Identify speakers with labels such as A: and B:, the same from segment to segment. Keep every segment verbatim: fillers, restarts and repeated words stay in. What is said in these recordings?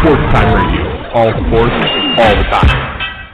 A: Sports Time Radio. All sports, all the time.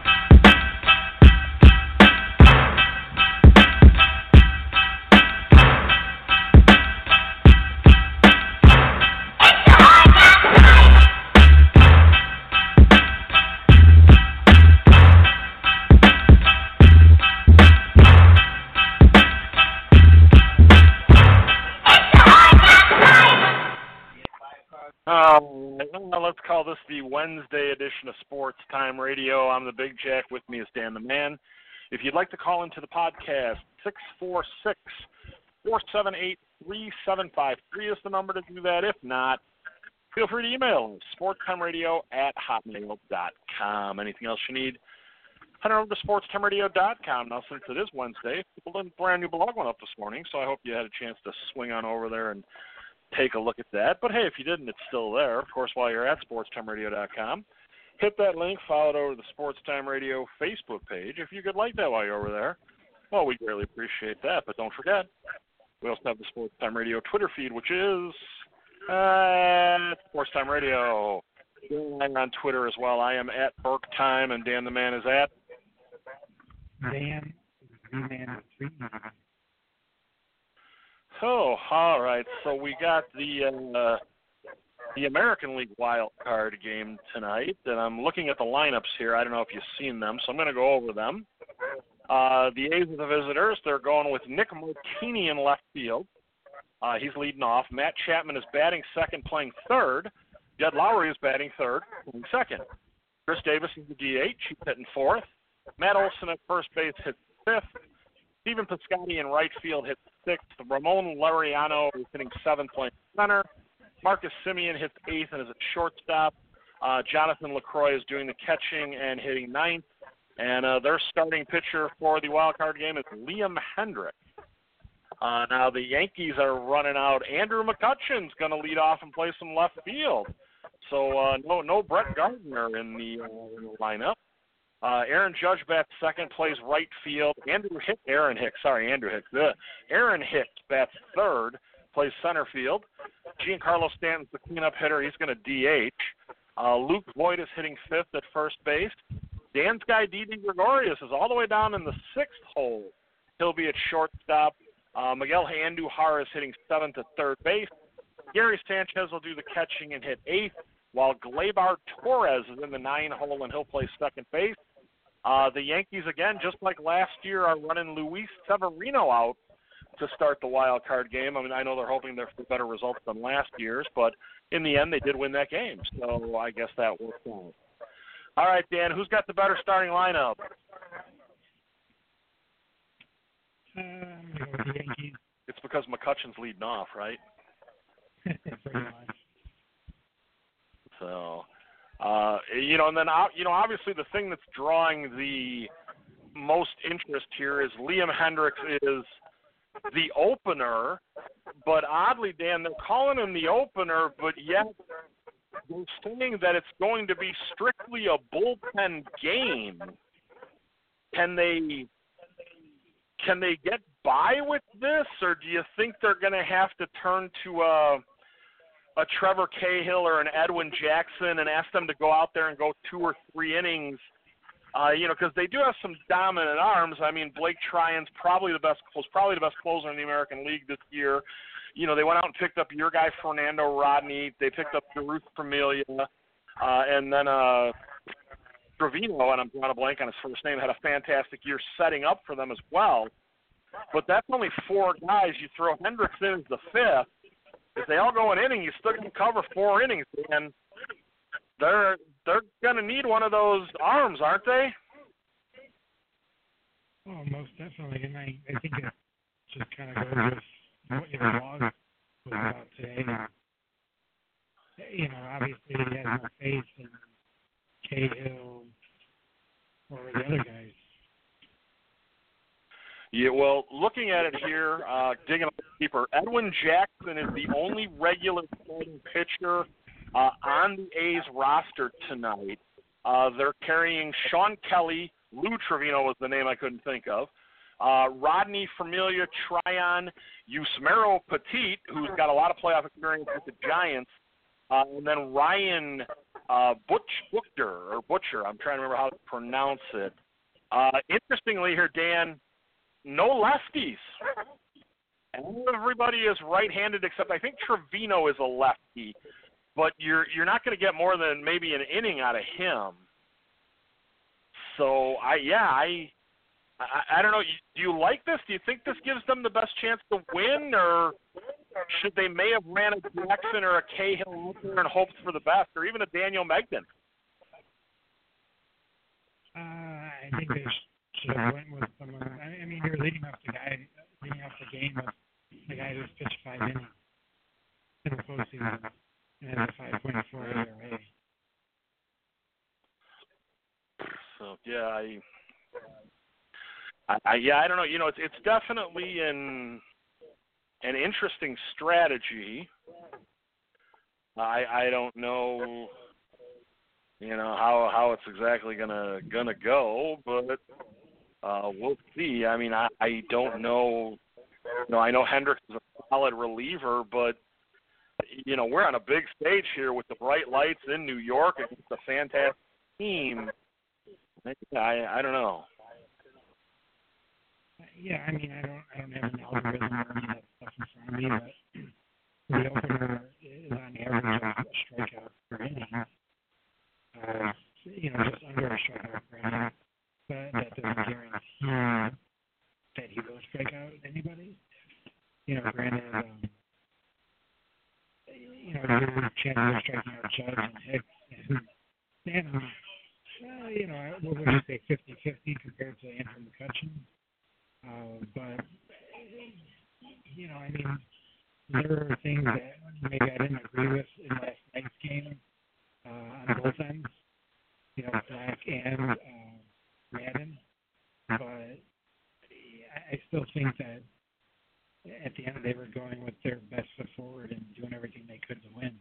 B: Let's call this the Wednesday edition of Sports Time Radio. I'm the Big Jack. With me is Dan the Man. If you'd like to call into the podcast, six four six, four seven eight, three seven five three is the number to do that. If not, feel free to email us, sportstimeradio at hotmail dot com. Anything else you need, head over to sportstimeradio dot com. Now, since it is Wednesday, a brand new blog went up this morning, so I hope you had a chance to swing on over there and take a look at that. But hey, if you didn't, it's still there. Of course, while you're at sportstimeradio dot com, hit that link, follow it over to the Sports Time Radio Facebook page. If you could like that while you're over there, well, we greatly appreciate that. But don't forget, we also have the Sports Time Radio Twitter feed, which is uh, Sports Time Radio. I'm on Twitter as well. I am at Burke Time, and Dan the Man is at
C: Dan the Man three.
B: Oh, all right. So we got the uh, the American League wild card game tonight, and I'm looking at the lineups here. I don't know if you've seen them, so I'm going to go over them. Uh, the A's are the visitors. They're going with Nick Martini in left field. Uh, he's leading off. Matt Chapman is batting second, playing third. Jed Lowry is batting third, playing second. Chris Davis is the D H. He's hitting fourth. Matt Olson at first base hits fifth. Stephen Piscotty in right field hits sixth. Ramon Laureano is hitting seventh, playing center. Marcus Semien hits eighth and is at shortstop. Uh, Jonathan LaCroix is doing the catching and hitting ninth. And uh, their starting pitcher for the wild card game is Liam Hendriks. Uh, now the Yankees are running out. Andrew McCutchen's going to lead off and play some left field. So uh, no no Brett Gardner in the, uh, in the lineup. Uh, Aaron Judge bats second, plays right field. Andrew Hicks, Aaron Hicks, sorry, Andrew Hicks. Uh, Aaron Hicks bats third, plays center field. Giancarlo Stanton's the cleanup hitter. He's going to D H. Uh, Luke Voigt is hitting fifth at first base. Dan's guy, Didi Gregorius, is all the way down in the sixth hole. He'll be at shortstop. Uh, Miguel Andujar is hitting seventh at third base. Gary Sanchez will do the catching and hit eighth, while Gleyber Torres is in the nine hole and he'll play second base. Uh, the Yankees, again, just like last year, are running Luis Severino out to start the wild card game. I mean, I know they're hoping they're for better results than last year's, but in the end, they did win that game. So I guess that worked out. All right, Dan, who's got the better starting lineup?
C: Uh, the Yankees.
B: It's because McCutchen's leading off, right?
C: Pretty much.
B: So, uh, you know, and then, you know, obviously the thing that's drawing the most interest here is Liam Hendriks is the opener, but oddly, Dan, they're calling him the opener, but yet they're saying that it's going to be strictly a bullpen game. Can they, can they get by with this, or do you think they're going to have to turn to a a Trevor Cahill or an Edwin Jackson and ask them to go out there and go two or three innings, uh, you know, because they do have some dominant arms. I mean, Blake Tryon's probably the best, was probably the best closer in the American League this year. You know, they went out and picked up your guy Fernando Rodney. They picked up Ruth Familia, uh, and then uh, Trevino, and I'm drawing a blank on his first name, had a fantastic year setting up for them as well. But that's only four guys. You throw Hendriks in as the fifth. If they all go an inning, you still can cover four innings, and they're they're going to need one of those arms, aren't they?
C: Oh, most definitely, and I, I think it just kind of goes with what your blog was about today. You know, obviously he has no faith in Cahill or the other guys.
B: Yeah, well, looking at it here, uh, digging a little deeper, Edwin Jackson is the only regular starting pitcher uh, on the A's roster tonight. Uh, they're carrying Sean Kelly. Lou Trevino was the name I couldn't think of. Uh, Rodney Familia, Tryon, Yusmeiro Petit, who's got a lot of playoff experience with the Giants, uh, and then Ryan uh, Butch Butcher or Butcher. I'm trying to remember how to pronounce it. Uh, interestingly, here, Dan, no lefties. Everybody is right-handed except I think Trevino is a lefty, but you're you're not going to get more than maybe an inning out of him. So I yeah I. I, I don't know. Do you like this? Do you think this gives them the best chance to win, or should they may have ran a Jackson or a Cahill out there and hoped for the best, or even a Daniel Megden?
C: Uh, I think they should have went with someone. I mean, you're leading off the guy, leading off the game with the guy who's pitched five innings in the postseason and has a five point four E R A.
B: So yeah, I. I, I, yeah, I don't know. You know, it's it's definitely an an interesting strategy. I I don't know, you know, how how it's exactly gonna gonna go, but uh, we'll see. I mean, I, I don't know. You know, I know Hendricks is a solid reliever, but you know, we're on a big stage here with the bright lights in New York against a fantastic team. I I don't know.
C: Yeah, I mean, I don't, I don't have an algorithm or any of that stuff in front of me, but the opener is on average a strikeout per inning. Uh, you know, just under a strikeout per inning, but that doesn't guarantee that he will strike out anybody. You know, granted, um, you know, your chances of striking out Judge and Hicks and Stanton, uh, you know, what would you say, fifty-fifty compared to Andrew McCutchen? Uh, but, you know, I mean, there are things that maybe I didn't agree with in last night's game uh, on both ends, you know, Black and uh, Madden. But I still think that at the end they were going with their best foot forward and doing everything they could to win.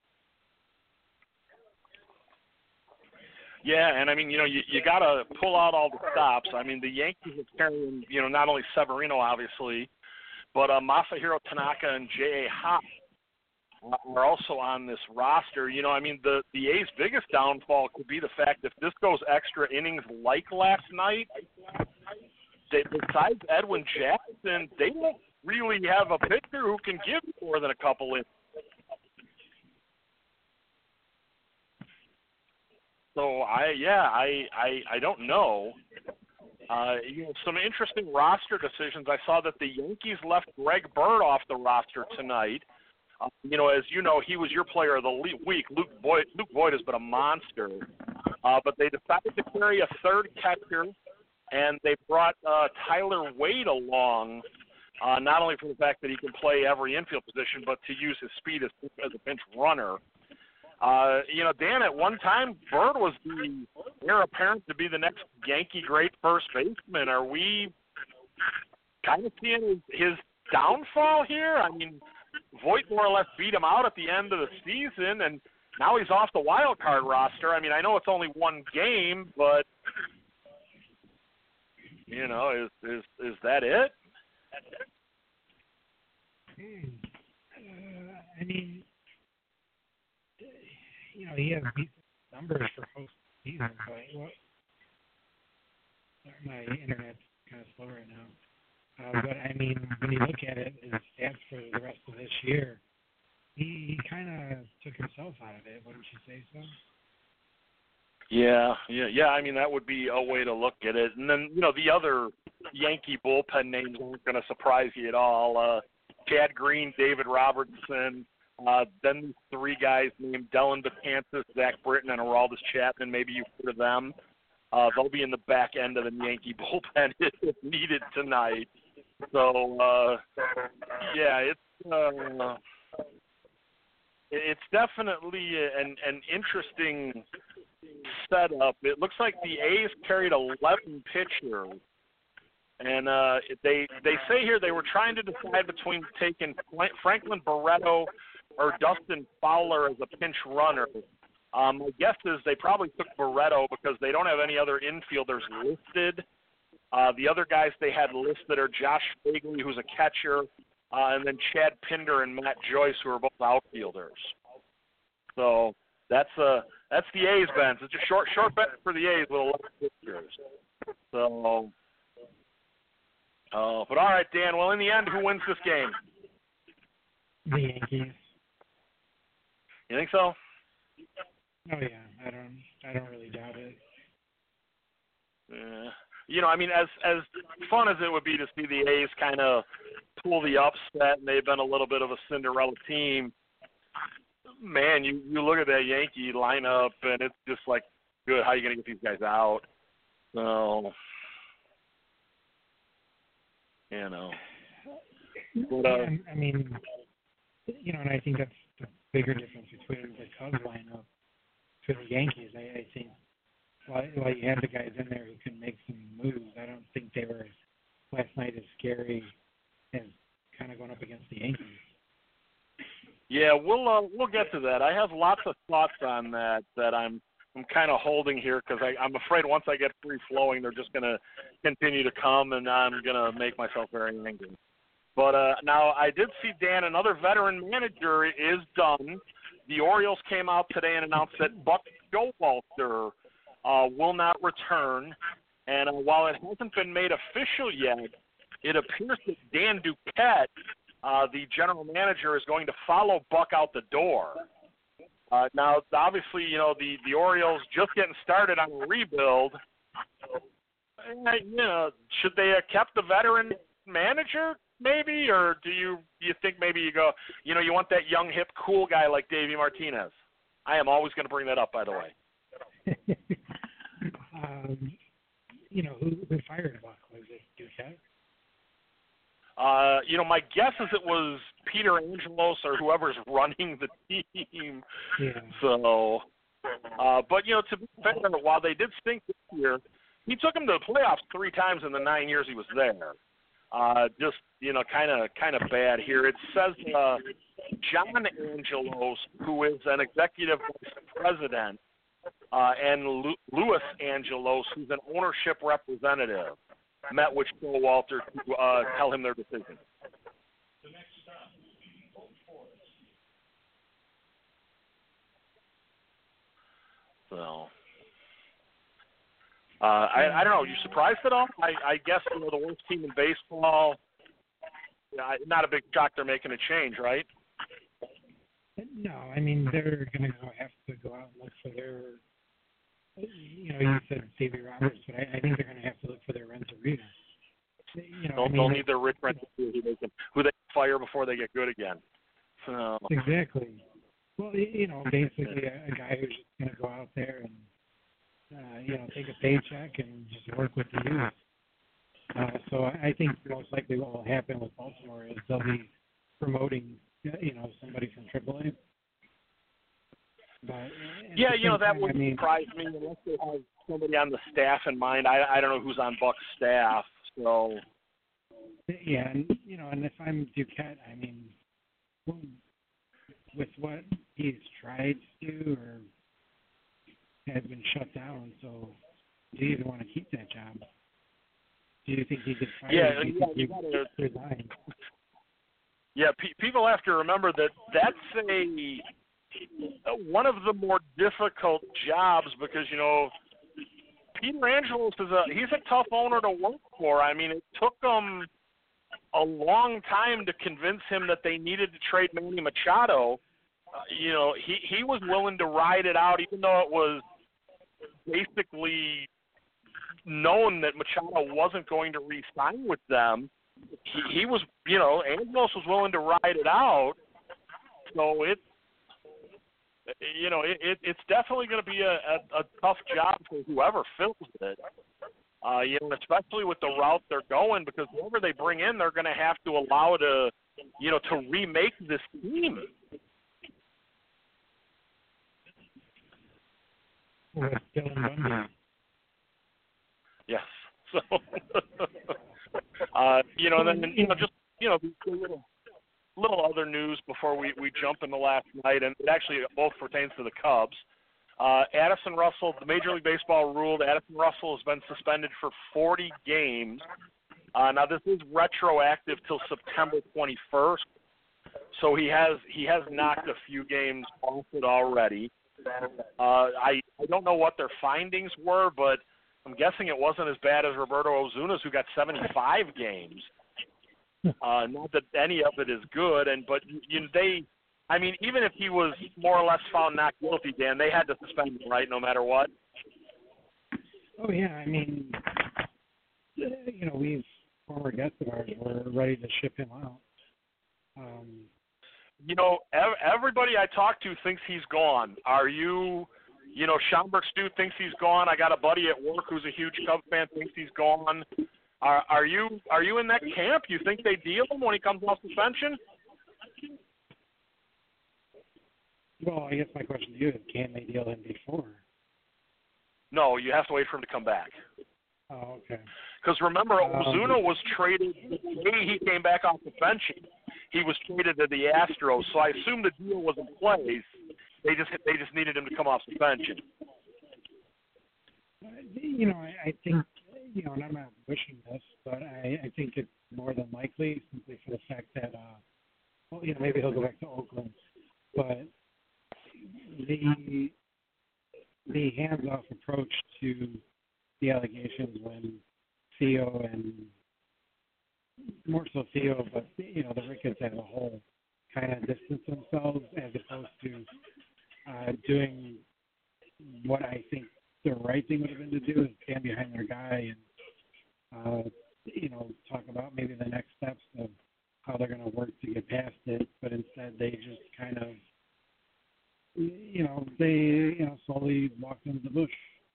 B: Yeah, and I mean, you know, you, you got to pull out all the stops. I mean, the Yankees are carrying, you know, not only Severino, obviously, but uh, Masahiro Tanaka and J A. Happ are also on this roster. You know, I mean, the, the A's biggest downfall could be the fact if this goes extra innings like last night, they, besides Edwin Jackson, they don't really have a pitcher who can give more than a couple innings. So I yeah I I, I don't know. Uh, you know, some interesting roster decisions. I saw that the Yankees left Greg Bird off the roster tonight. Uh, you know, as you know, he was your player of the week. Luke Voit, Luke Voit has been a monster. Uh, but they decided to carry a third catcher, and they brought uh, Tyler Wade along. Uh, not only for the fact that he can play every infield position, but to use his speed as, as a pinch runner. Uh, you know, Dan, at one time, Bird was the heir apparent to be the next Yankee great first baseman. Are we kind of seeing his, his downfall here? I mean, Voit more or less beat him out at the end of the season, and now he's off the wild card roster. I mean, I know it's only one game, but, you know, is is, is that it?
C: Hmm. Uh, I mean, you know, he has decent numbers for most seasons, but well, my internet's kind of slow right now. Uh, but I mean, when you look at it, his stats for the rest of this year, he, he kind of took himself out of it. Wouldn't you say so?
B: Yeah, yeah, yeah. I mean, that would be a way to look at it. And then, you know, the other Yankee bullpen names aren't going to surprise you at all. Uh, Chad Green, David Robertson. Uh, then these three guys named Dellin Betances, Zach Britton, and Aroldis Chapman. Maybe you've heard of them. Uh, they'll be in the back end of the Yankee bullpen if needed tonight. So, uh, yeah, it's uh, it's definitely an an interesting setup. It looks like the A's carried eleven pitchers. And uh, they they say here they were trying to decide between taking Franklin Barreto or Dustin Fowler as a pinch runner. Um, my guess is they probably took Barreto because they don't have any other infielders listed. Uh, the other guys they had listed are Josh Fagley, who's a catcher, uh, and then Chad Pinder and Matt Joyce, who are both outfielders. So, That's uh that's the A's bench. It's a short short bench for the A's with eleven pitchers. So, uh, but all right, Dan. Well, in the end, who wins this game?
C: The Yankees.
B: You think so?
C: Oh yeah, I don't I don't really doubt it.
B: Yeah. You know, I mean, as as fun as it would be to see the A's kind of pull the upset, and they've been a little bit of a Cinderella team. Man, you, you look at that Yankee lineup, and it's just like, good, how are you going to get these guys out? So, you know. But, uh,
C: yeah, I mean, you know, and I think that's the bigger difference between the Cubs lineup to the Yankees. I, I think while, while you have the guys in there who can make some moves, I don't think they were last night as scary as kind of going up against the Yankees.
B: Yeah, we'll uh, we'll get to that. I have lots of thoughts on that that I'm I'm kind of holding here because I'm afraid once I get free flowing, they're just going to continue to come, and I'm going to make myself very angry. But uh, now I did see, Dan, another veteran manager is done. The Orioles came out today and announced that Buck Showalter uh, will not return. And uh, while it hasn't been made official yet, it appears that Dan Duquette, uh, the general manager, is going to follow Buck out the door. Uh, now, obviously, you know, the, the Orioles just getting started on a rebuild. You know, should they have kept the veteran manager, maybe? Or do you, you think maybe you go, you know, you want that young, hip, cool guy like Davey Martinez? I am always going to bring that up, by the way.
C: um, you know, who, who fired Buck? Was it Duquette?
B: Uh, you know, my guess is it was Peter Angelos or whoever's running the team.
C: Yeah.
B: So, uh, but, you know, to be fair, while they did stink this year, he took them to the playoffs three times in the nine years he was there. Uh, just, you know, kind of kind of bad here. It says uh, John Angelos, who is an executive vice president, uh, and Lu- Louis Angelos, who's an ownership representative, met with Showalter to uh, tell him their decision. So, uh, I, I don't know. Are you surprised at all? I, I guess, you know, the worst team in baseball, uh, not a big shock they're making a change, right?
C: No, I mean, they're going to have to go out and look for their, you know, you said Davey Roberts, but I, I think they're going to have to look for their Renteria. You know,
B: They'll,
C: I mean,
B: they'll need their Rich Renteria who they can, who they can fire before they get good again. So.
C: Exactly. Well, you know, basically a, a guy who's just going to go out there and, uh, you know, take a paycheck and just work with the youth. Uh, so I think most likely what will happen with Baltimore is they'll be promoting, you know, somebody from triple A. But
B: yeah, you know, that
C: time,
B: wouldn't
C: I mean,
B: surprise me unless they have somebody on the staff in mind. I, I don't know who's on Buck's staff, so.
C: Yeah, and, you know, and if I'm Duquette, I mean, with what he's tried to do or has been shut down, so do you even want to keep that job? Do you think he could fire?
B: Yeah,
C: do you
B: yeah,
C: think
B: you
C: he
B: gotta,
C: resign?
B: Yeah, pe- people have to remember that that's a one of the more difficult jobs because, you know, Peter Angelos is a he's a tough owner to work for. I mean, it took them a long time to convince him that they needed to trade Manny Machado. Uh, you know, he he was willing to ride it out, even though it was basically known that Machado wasn't going to re-sign with them. He, he was, you know, Angelos was willing to ride it out. So it, you know, it, it it's definitely going to be a, a, a tough job for whoever fills it. Uh, you know, especially with the route they're going, because whoever they bring in, they're going to have to allow to, you know, to remake this team.
C: With Dylan Bundy.
B: Yes. So, uh, you know, and then, you know, just, you know, a little, little other news before we, we jump into last night, and it actually both pertains to the Cubs. Uh, Addison Russell, the Major League Baseball ruled Addison Russell has been suspended for forty games. Uh, now, this is retroactive till September twenty-first, so he has he has knocked a few games off it already. Uh, I, I don't know what their findings were, but I'm guessing it wasn't as bad as Roberto Ozuna's, who got seventy-five games. Uh, not that any of it is good, and but you know, they, I mean, even if he was more or less found not guilty, Dan, they had to suspend him, right, no matter what.
C: Oh yeah, I mean, you know, we've former guests of ours were ready to ship him out. Um,
B: you know, ev- everybody I talk to thinks he's gone. Are you? You know, Schaumburg Stu thinks he's gone. I got a buddy at work who's a huge Cubs fan, thinks he's gone. Are, are you are you in that camp? You think they deal him when he comes off suspension?
C: Well, I guess my question to you is, can they deal him before?
B: No, you have to wait for him to come back.
C: Oh, okay.
B: Because remember,
C: Um,
B: Ozuna was traded the day he came back off suspension. He was traded to the Astros, so I assume the deal was in place. They just they just needed him to come off suspension.
C: You know, I, I think, you know, and I'm not wishing this, but I, I think it's more than likely simply for the fact that, uh, well, you know, maybe he'll go back to Oakland, but the the hands-off approach to the allegations when Theo and more so Theo, but you know, the Ricketts as a whole kind of distance themselves as opposed to uh, doing what I think the right thing would have been to do is stand behind their guy and, uh, you know, talk about maybe the next steps of how they're going to work to get past it. But instead, they just kind of, you know, they, you know, slowly walked into the bush.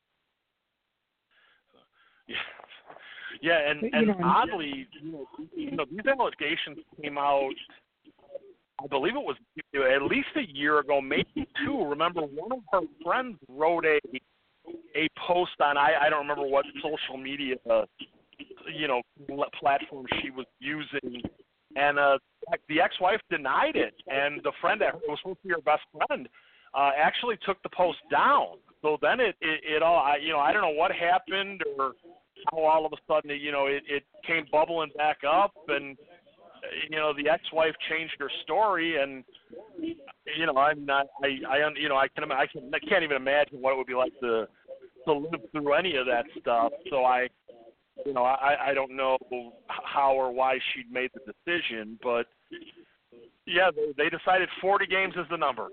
B: Yeah, yeah, and,
C: You
B: and
C: know,
B: oddly, you know, you know, these allegations came out, I believe it was at least a year ago, maybe two. Remember, one of her friends wrote a a post on, I, I don't remember what social media, uh, you know, platform she was using, and uh, the ex-wife denied it, and the friend that was supposed to be her best friend uh, actually took the post down. So then it, it, it all, I, you know, I don't know what happened or how all of a sudden, you know, it, it came bubbling back up, and you know, the ex-wife changed her story, and you know, I'm not, I, I, you know, I can, I can, I can't even imagine what it would be like to, to live through any of that stuff. So I, you know, I, I don't know how or why she'd made the decision, but yeah, they, they decided forty games is the number.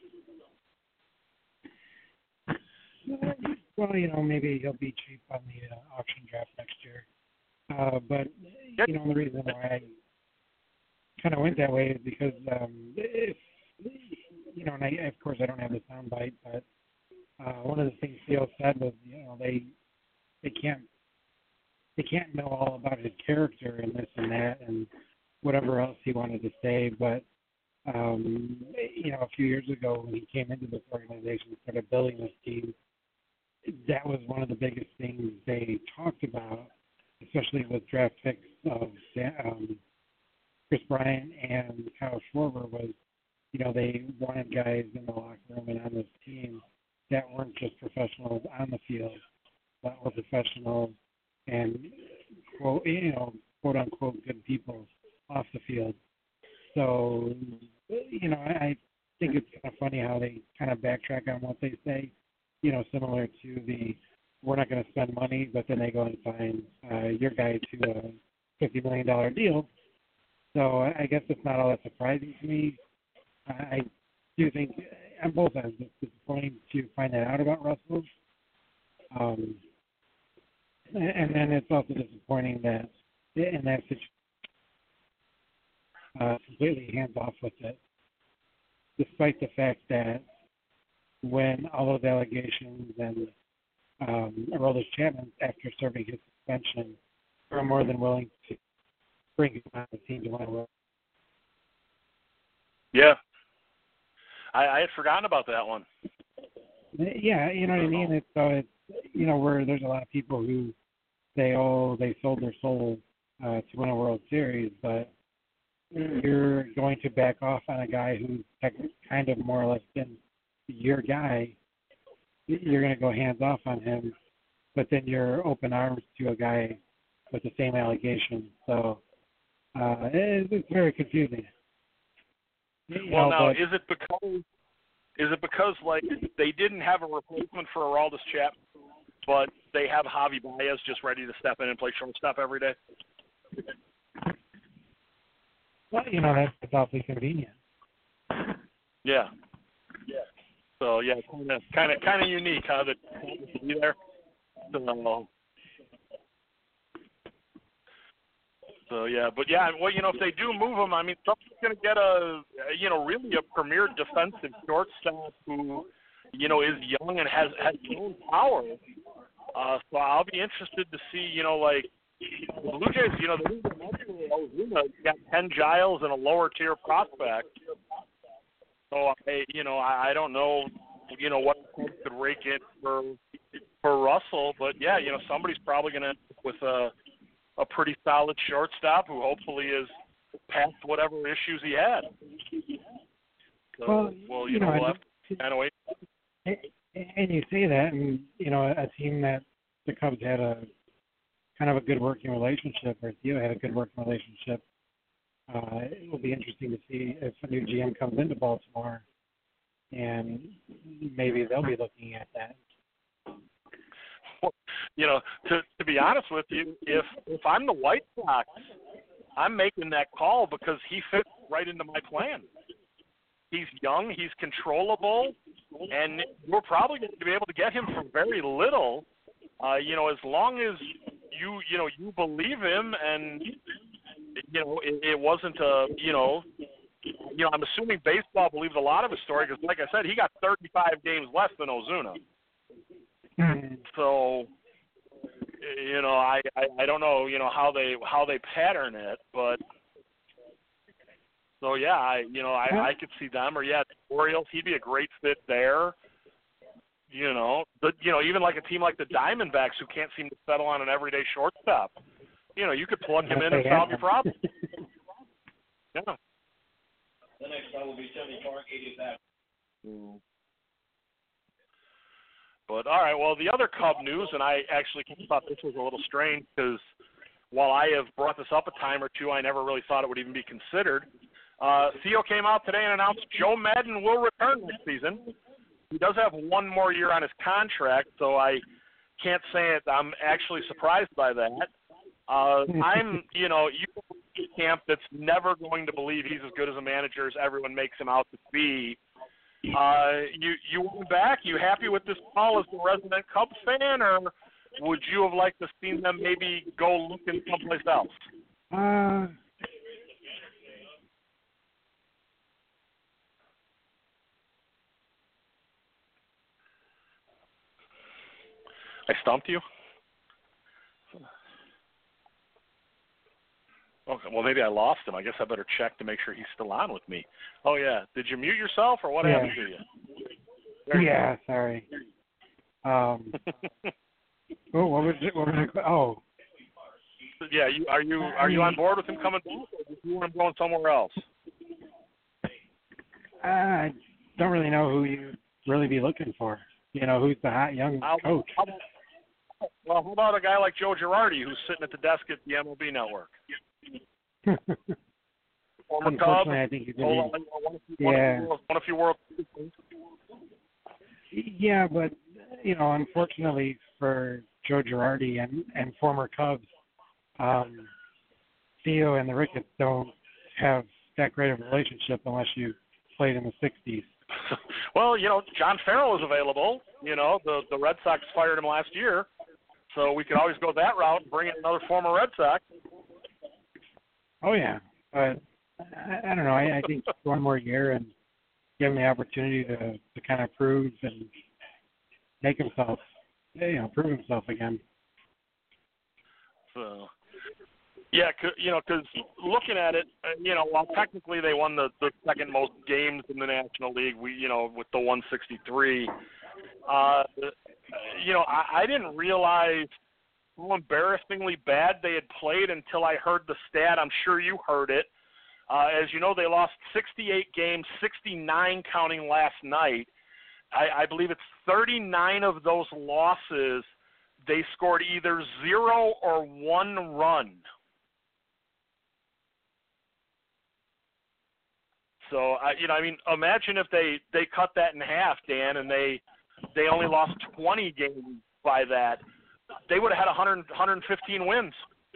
C: Well, you know, maybe he'll be cheap on the uh, auction draft next year. Uh, but, you know, the reason why I kind of went that way is because, um, if, you know, and I, of course I don't have the soundbite, but uh, one of the things Theo said was, you know, they they can't they can't know all about his character and this and that and whatever else he wanted to say. But, um, you know, a few years ago when he came into this organization and started building this team, that was one of the biggest things they talked about, especially with draft picks of um, Chris Bryant and Kyle Schwarber, was, you know, they wanted guys in the locker room and on this team that weren't just professionals on the field, but were professionals and, quote, you know, quote unquote, good people off the field. So, you know, I think it's kind of funny how they kind of backtrack on what they say, you know, similar to the, we're not going to spend money, but then they go and find uh, your guy to a fifty million dollars deal. So I guess it's not all that surprising to me. I do think on both ends it's disappointing to find that out about Russell. Um, and then it's also disappointing that in that situation, uh, completely hands off with it, despite the fact that when all those allegations and um, Aroldis Chapman, after serving his suspension, were more than willing to bring him on the team to win a World.
B: Yeah, I, I had forgotten about that one.
C: Yeah, you know what I mean. It's so it's you know where there's a lot of people who say, oh, they sold their soul uh, to win a World Series, but you're going to back off on a guy who's kind of more or less been your guy. You're going to go hands off on him, but then you're open arms to a guy with the same allegations. So uh, it, it's very confusing. You
B: Well,
C: know,
B: now,
C: but,
B: is it because Is it because, like, they didn't have a replacement for Aroldis Chapman, but they have Javi Baez just ready to step in and play shortstop every day?
C: Well, you know, that's, that's awfully convenient.
B: Yeah. Yeah. So, yeah, kind of kind of, kind of unique how that to be there. So, So, yeah, but, yeah, well, you know, if they do move him, I mean, someone's going to get a, you know, really a premier defensive shortstop who, you know, is young and has, has own power. Uh, so I'll be interested to see, you know, like, the Blue Jays, you know, they got Ken Giles and a lower-tier prospect. So, I, you know, I, I don't know, you know, what could rake in for, for Russell. But, yeah, you know, somebody's probably going to end up with a, a pretty solid shortstop who hopefully is past whatever issues he had. So,
C: well,
B: well, you,
C: you
B: know,
C: know,
B: we'll have to kind of wait.
C: And you say that, and, you know, a team that the Cubs had a kind of a good working relationship, or Theo had a good working relationship, uh, it will be interesting to see if a new G M comes into Baltimore, and maybe they'll be looking at that.
B: You know, to to be honest with you, if if I'm the White Sox, I'm making that call because he fits right into my plan. He's young, he's controllable, and we're probably going to be able to get him for very little. Uh, you know, as long as you you know you believe him, and you know it, it wasn't a you know you know I'm assuming baseball believes a lot of his story because, like I said, he got thirty-five games less than Ozuna.
C: Mm-hmm.
B: So, you know, I, I, I don't know, you know, how they how they pattern it, but so yeah, I you know, I, I could see them or yeah, the Orioles, he'd be a great fit there. You know, but you know, even like a team like the Diamondbacks who can't seem to settle on an everyday shortstop. You know, you could plug him in and solve your problem. Yeah. The next one will be Tony Park, eighty-five. Mm. But, all right, well, the other Cub news, and I actually thought this was a little strange because while I have brought this up a time or two, I never really thought it would even be considered. Uh, Theo came out today and announced Joe Maddon will return next season. He does have one more year on his contract, so I can't say it. I'm actually surprised by that. Uh, I'm, you know, you camp that's never going to believe he's as good as a manager as everyone makes him out to be. Uh, you you went back. You happy with this call as the resident Cubs fan, or would you have liked to seen them maybe go looking someplace else?
C: Uh,
B: I stumped you? Okay, well, maybe I lost him. I guess I better check to make sure he's still on with me. Oh, yeah. Did you mute yourself, or what
C: yeah.
B: happened to you? There
C: yeah,
B: you
C: sorry. Um, oh, what was it? What was it? Oh.
B: Yeah, you, are you are you on board with him coming back, or do you want him going somewhere else?
C: I don't really know who you'd really be looking for. You know, who's the hot young
B: I'll,
C: coach?
B: I'll, well, how about a guy like Joe Girardi, who's sitting at the desk at the M L B Network? Former
C: Unfortunately,
B: Cub,
C: I think he's
B: won
C: going
B: a few,
C: yeah.
B: won a few World Series.
C: Yeah, but, you know, unfortunately for Joe Girardi and, and former Cubs, um, Theo and the Ricketts don't have that great of a relationship unless you played in the sixties.
B: Well, you know, John Farrell is available. You know, the, the Red Sox fired him last year, so we could always go that route and bring in another former Red Sox.
C: Oh, yeah, but I, I don't know. I, I think one more year and give him the opportunity to, to kind of prove and make himself, you know, prove himself again.
B: So, yeah, you know, because looking at it, you know, while technically they won the, the second most games in the National League, we, you know, with the one sixty-three, uh, you know, I, I didn't realize how embarrassingly bad they had played until I heard the stat. I'm sure you heard it. Uh, as you know, they lost sixty-eight games, sixty-nine counting last night. I, I believe it's thirty-nine of those losses, they scored either zero or one run. So, uh, you know, I mean, imagine if they, they cut that in half, Dan, and they they only lost twenty games by that. They would have had one hundred, one hundred fifteen wins.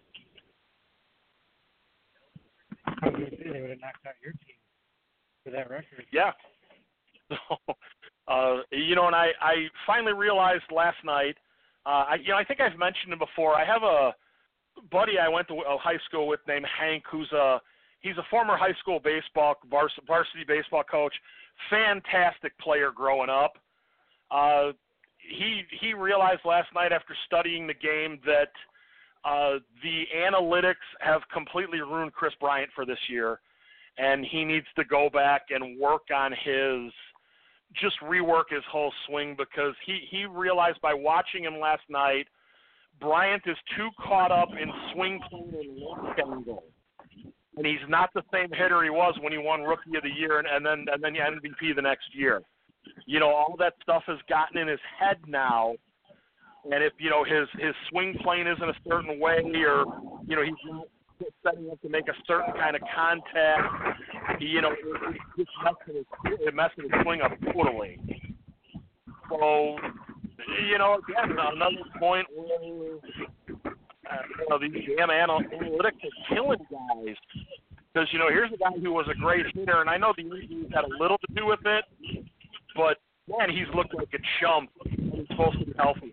C: I was going to say they would have knocked out your team for that record.
B: Yeah. So, uh, you know, and I, I finally realized last night, uh, I, you know, I think I've mentioned it before. I have a buddy I went to a high school with named Hank, who's a he's a former high school baseball vars- varsity baseball coach, fantastic player growing up. Uh, he he realized last night after studying the game that uh, the analytics have completely ruined Chris Bryant for this year, and he needs to go back and work on his just rework his whole swing, because he he realized by watching him last night, Bryant is too caught up in swing plane and launch angle. And he's not the same hitter he was when he won Rookie of the Year and, and then and then the M V P the next year. You know, all that stuff has gotten in his head now. And if, you know, his, his swing plane isn't a certain way, or, you know, he's not setting up to make a certain kind of contact, you know, it, it, messing his, it messing his swing up totally. So, you know, again, another point where uh, you know, these damn anal- analytics are killing guys. Because, you know, here's a guy who was a great hitter, and I know the injuries had a little to do with it, but, man, he's looked like a chump when he's supposed to be healthy.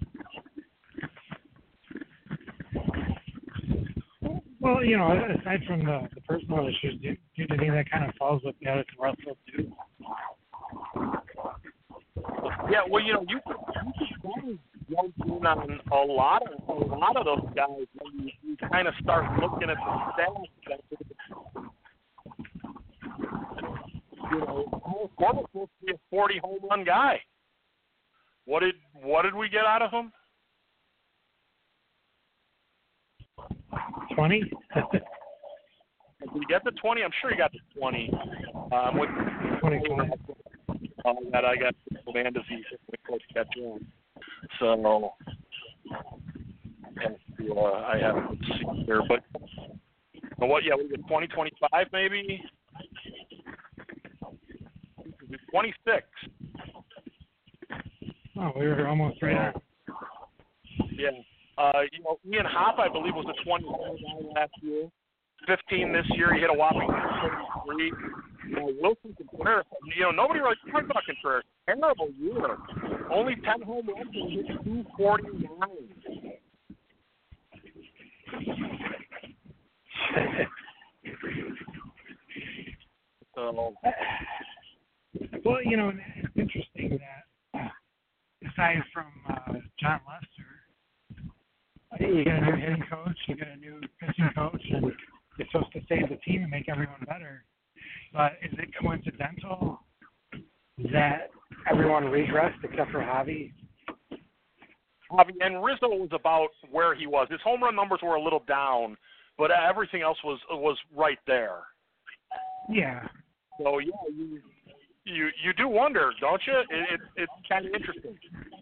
C: Well, you know, aside from the, the personal issues, do, do you think that kind of falls with Addison Russell, too?
B: Yeah, well, you know, you can jump in on a lot of a lot of those guys when you, you kind of start looking at the stats. You know, Kyle Corbin's supposed to be a forty home run guy. What did what did we get out of him?
C: Twenty.
B: Did he get the twenty? I'm sure he got the twenty. Um, with
C: twenty-five.
B: Uh, that I got man disease when coach catch on. So uh, I have to see here, but but what? Yeah, we get twenty, twenty-five maybe. twenty-six.
C: Oh, we were almost right there.
B: Yeah. Uh, you know, Ian Happ, I believe, was a twenty-one guy last year. fifteen this year. He hit a whopping thirty-three. You know, Wilson Contreras, you know, nobody really talks about Contreras. Terrible year. Only ten home runs and he hit two forty-nine. So,
C: well, you know, it's interesting that uh, aside from uh, John Lester, you get a new hitting coach, you get a new pitching coach, and you're supposed to save the team and make everyone better. But is it coincidental that everyone regressed except for Javi?
B: Javi and Rizzo was about where he was. His home run numbers were a little down, but everything else was was right there.
C: Yeah.
B: So yeah, you you you do wonder, don't you? It, it it's kind of interesting.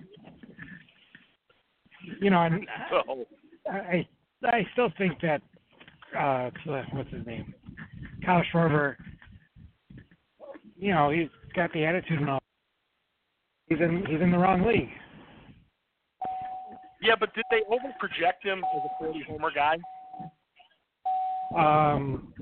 C: You know, and
B: so.
C: I I still think that uh, what's his name, Kyle Schwarber. You know, he's got the attitude and all. He's in he's in the wrong league.
B: Yeah, but did they over-project him as a forty homer guy?
C: Um,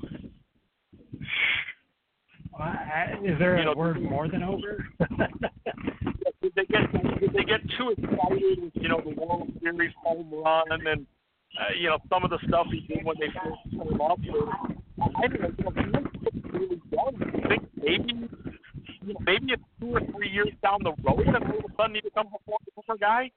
C: is there
B: you know,
C: a word more than over?
B: did they get did they get too excited with, you know, the World Series home run and uh, you know, some of the stuff he did when they first came up? I don't know. You know, really done. I think maybe you know, maybe it's two or three years down the road and all of a sudden he becomes a forty homer guy.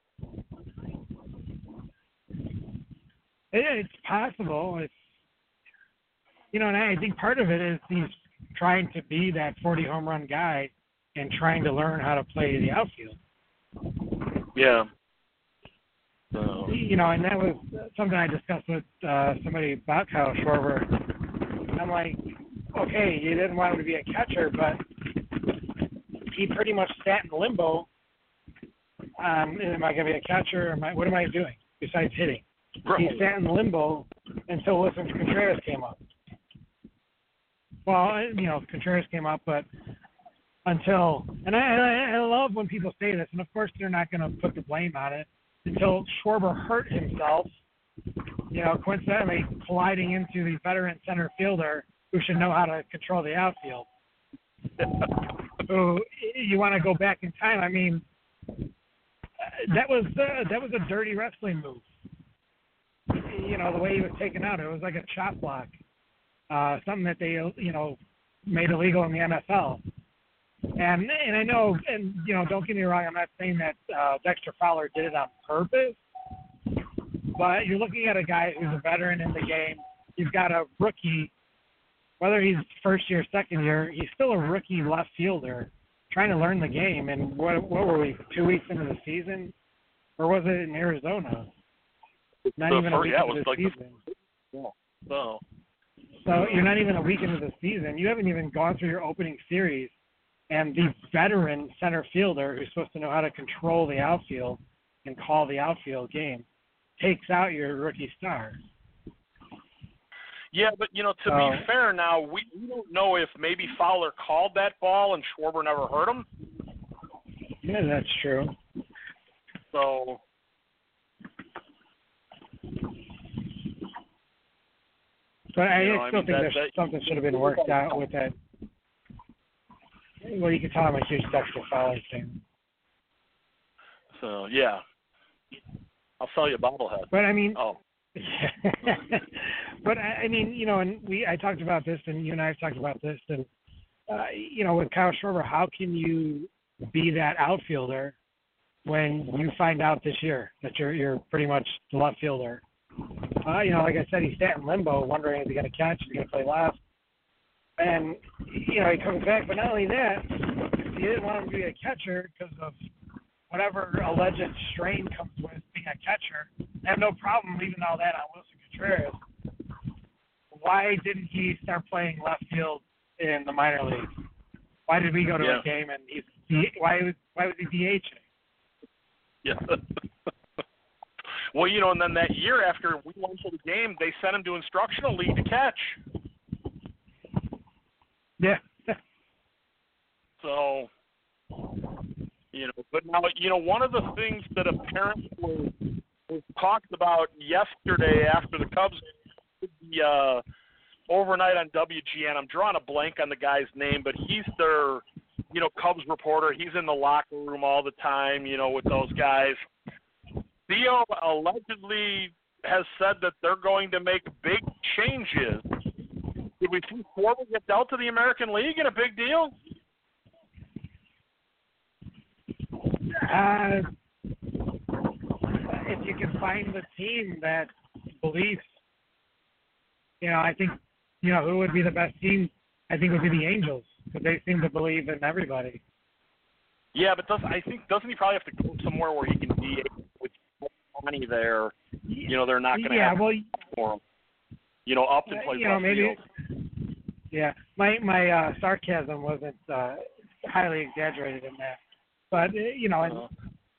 C: It's possible. It's you know, and I think part of it is he's trying to be that forty home run guy and trying to learn how to play the outfield.
B: Yeah. So.
C: You know, and that was something I discussed with uh, somebody about Kyle Schwarber. I'm like, okay, you didn't want him to be a catcher, but he pretty much sat in limbo. Um, am I going to be a catcher? Am I, what am I doing besides hitting?
B: Right.
C: He sat in limbo until Wilson Contreras came up. well, you know, Contreras came up, but until, and I, I, I love when people say this, and of course they're not going to put the blame on it, until Schwarber hurt himself, you know, coincidentally colliding into the veteran center fielder who should know how to control the outfield. Who you want to go back in time? I mean, that was uh, that was a dirty wrestling move. You know, the way he was taken out, it was like a chop block, uh, something that they you know made illegal in the N F L. And and I know, and you know, don't get me wrong, I'm not saying that uh, Dexter Fowler did it on purpose, but you're looking at a guy who's a veteran in the game. You've got a rookie. Whether he's first year, second year, he's still a rookie left fielder trying to learn the game. And what what were we, two weeks into the season? Or was it in Arizona? Not
B: the
C: even
B: first,
C: a week
B: yeah,
C: into
B: it was
C: the
B: like
C: season.
B: The, yeah. So.
C: so you're not even a week into the season. You haven't even gone through your opening series. And the veteran center fielder who's supposed to know how to control the outfield and call the outfield game takes out your rookie star.
B: Yeah, but, you know, to
C: uh,
B: be fair now, we, we don't know if maybe Fowler called that ball and Schwarber never heard him.
C: Yeah, that's true.
B: So,
C: but I
B: you know,
C: still
B: I mean,
C: think
B: that,
C: there's
B: that,
C: something should have been worked out with that. Well, you can tell I'm a huge Dexter Fowler fan.
B: So, yeah. I'll sell you a bobblehead.
C: But, I mean...
B: Oh.
C: But I mean, you know, and we I talked about this, and you and I have talked about this, and uh, you know, with Kyle Schwarber, how can you be that outfielder when you find out this year that you're you're pretty much the left fielder? Uh, you know, like I said, he sat in limbo, wondering is he going to catch, is he going to play left, and you know, he comes back. But not only that, he didn't want him to be a catcher because of whatever alleged strain comes with being a catcher. I have no problem leaving all that on Wilson Contreras. Why didn't he start playing left field in the minor leagues? Why did we go to
B: yeah.
C: a game and he's why was why was he DHing?
B: Yeah. Well, you know, and then that year after we went to the game, they sent him to instructional league to catch.
C: Yeah.
B: So, you know, but now, you know, one of the things that apparently was, was talked about yesterday after the Cubs, the uh, overnight on W G N, I'm drawing a blank on the guy's name, but he's their, you know, Cubs reporter. He's in the locker room all the time, you know, with those guys. Theo allegedly has said that they're going to make big changes. Did we see Schwarber get dealt to the American League in a big deal?
C: Uh, if you can find the team that believes, you know, I think, you know, who would be the best team? I think would be the Angels, because they seem to believe in everybody.
B: Yeah, but does I think doesn't he probably have to go somewhere where he can be with money there? You know, they're not going to
C: yeah,
B: have
C: well,
B: for him. You know, up and play
C: you know,
B: left
C: maybe.
B: field.
C: Yeah, my my uh, sarcasm wasn't uh, highly exaggerated in that, but uh, you know, and
B: Uh-huh.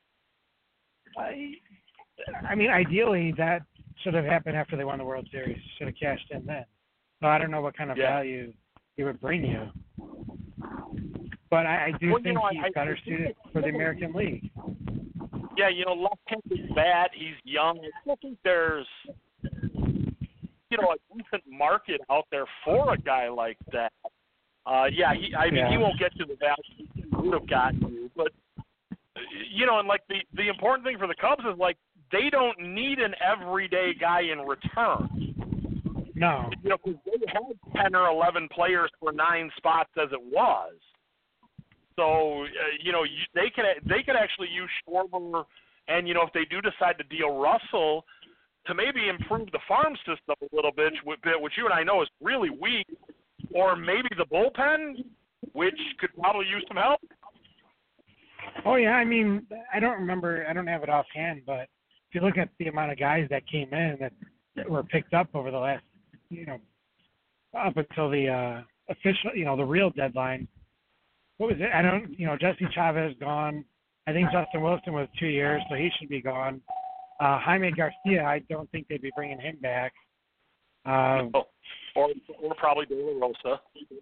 C: I, I mean, ideally that should have happened after they won the World Series. Should have cashed in then. So I don't know what kind of
B: Yeah.
C: value he would bring you, but I, I do
B: Well, you
C: think
B: know,
C: he's
B: I-
C: better
B: I
C: suited for the American League.
B: Yeah, you know, left-handed bat. He's young. I still think there's, you know, a decent market out there for a guy like that. Uh, yeah, he, I mean,
C: Yeah.
B: he won't get to the value he would have gotten to, but you know, and like the the important thing for the Cubs is like they don't need an everyday guy in return.
C: No.
B: You know, because they had ten or eleven players for nine spots as it was. So uh, you know, you, they could they could actually use Schwarber, and you know, if they do decide to deal Russell, to maybe improve the farm system a little bit, which you and I know is really weak, or maybe the bullpen, which could probably use some help.
C: Oh yeah, I mean, I don't remember. I don't have it offhand, but if you look at the amount of guys that came in that, that were picked up over the last, you know, up until the uh, official, you know, the real deadline. What was it? I don't, you know, Jesse Chavez gone. I think Justin Wilson was two years, so he should be gone. Uh, Jaime Garcia, I don't think they'd be bringing him back. Uh,
B: Oh. or or probably De La Rosa.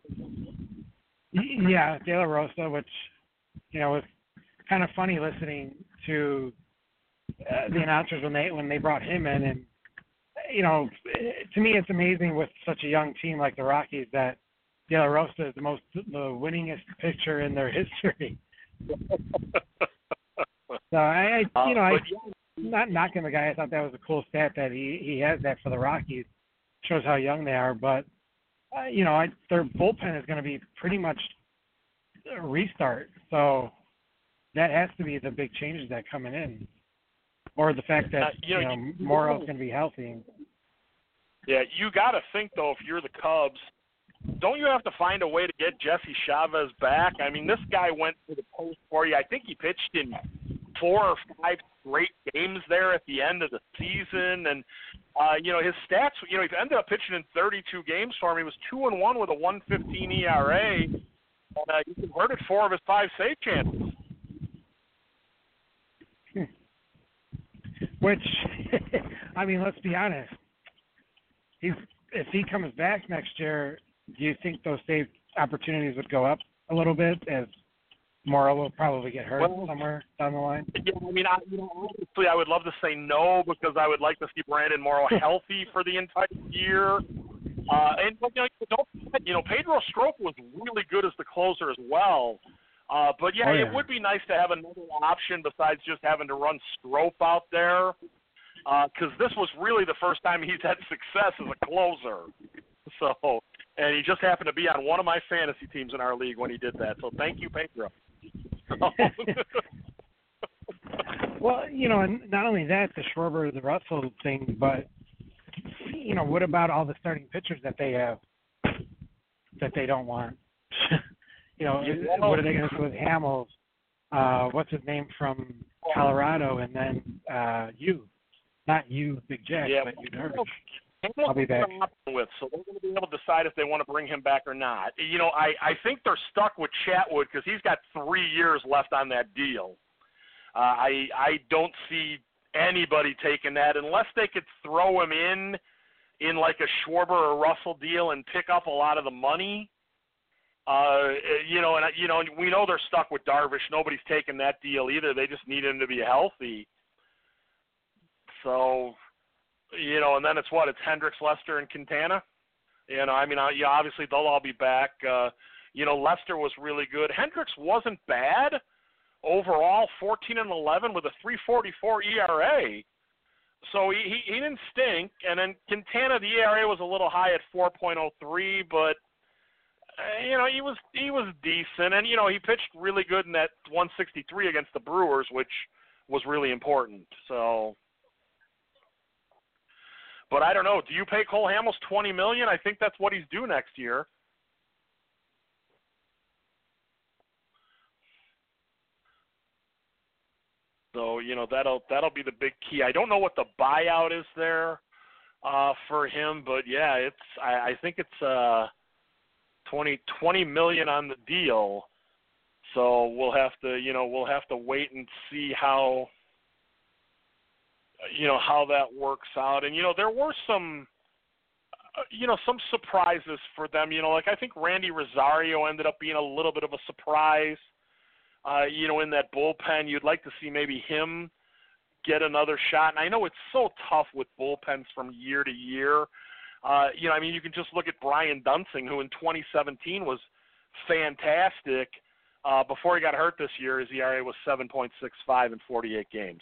C: Yeah, De La Rosa, which, you know, was kind of funny listening to uh, the announcers when they when they brought him in, and you know, to me, it's amazing with such a young team like the Rockies that De La Rosa is the most the winningest pitcher in their history. So I, I you know, I not knocking the guy. I thought that was a cool stat that he he has that for the Rockies. Shows how young they are, but uh, you know, I, their bullpen is going to be pretty much a restart. So that has to be the big changes that coming in, or the fact that uh, you know, you know Morrow's going to be healthy.
B: Yeah, you got to think though, if you're the Cubs, don't you have to find a way to get Jesse Chavez back? I mean, this guy went to the post for you. I think he pitched in four or five great games there at the end of the season, and uh, you know his stats. You know, he ended up pitching in thirty-two games for him. He was two and one with a one fifteen E R A, and uh, he converted four of his five save chances.
C: Which, I mean, let's be honest. He's if he comes back next year, do you think those save opportunities would go up a little bit as Morrow will probably get hurt well, somewhere down the line?
B: Yeah, I mean, I, you know, obviously I would love to say no because I would like to see Brandon Morrow healthy for the entire year. Uh, and but, you know, don't forget, you know, Pedro Strop was really good as the closer as well. Uh, but yeah,
C: oh, yeah,
B: it would be nice to have another option besides just having to run Strop out there. Because uh, this was really the first time he's had success as a closer. So, and he just happened to be on one of my fantasy teams in our league when he did that. So thank you, Pedro.
C: Well, you know, and not only that, the Schwarber, the Russell thing, but, you know, what about all the starting pitchers that they have that they don't want? you know, you know, what are they going to do with Hamels? Uh, what's his name from Colorado? And then uh, you. Not you, Big Jack,
B: yeah,
C: but you, Darvish.
B: Hamels
C: I'll be back.
B: With, so they're going to be able to decide if they want to bring him back or not. You know, I, I think they're stuck with Chatwood because he's got three years left on that deal. Uh, I I don't see anybody taking that unless they could throw him in in like a Schwarber or Russell deal and pick up a lot of the money. Uh, you know, and you know, we know they're stuck with Darvish. Nobody's taking that deal either. They just need him to be healthy. So, you know, and then it's what? It's Hendricks, Lester, and Quintana. You know, I mean, yeah, obviously they'll all be back. Uh, you know, Lester was really good. Hendricks wasn't bad overall, fourteen and eleven with a three forty-four E R A. So he, he, he didn't stink. And then Quintana, the E R A was a little high at four point oh three, but uh, you know, he was he was decent. And you know, he pitched really good in that one sixty-three against the Brewers, which was really important. So. But I don't know. Do you pay Cole Hamels twenty million dollars? I think that's what he's due next year. So you know that'll that'll be the big key. I don't know what the buyout is there uh, for him, but yeah, it's I, I think it's uh, twenty, twenty million dollars on the deal. So we'll have to you know we'll have to wait and see how. You know, how that works out. And, you know, there were some, uh, you know, some surprises for them. You know, like I think Randy Rosario ended up being a little bit of a surprise, uh, you know, in that bullpen. You'd like to see maybe him get another shot. And I know it's so tough with bullpens from year to year. Uh, you know, I mean, you can just look at Brian Dunsing, who in twenty seventeen was fantastic. Uh, before he got hurt this year, his E R A was seven point six five in forty-eight games.